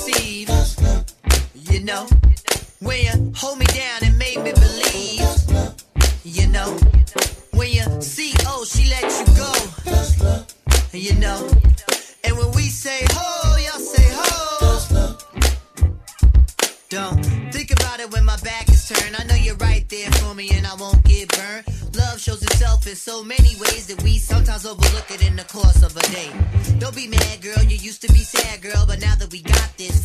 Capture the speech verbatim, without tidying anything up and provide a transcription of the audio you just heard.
receive. You know, when you hold me down and made me believe. You know, when you see, oh, she let you go. You know, and when we say ho, y'all say ho. Don't think about it when my back is turned. I know you're right there for me and I won't get burned. Love shows itself in so many ways that we sometimes overlook it in the course of a day. Don't be mad, girl, you used to be sad, girl, but now that we got this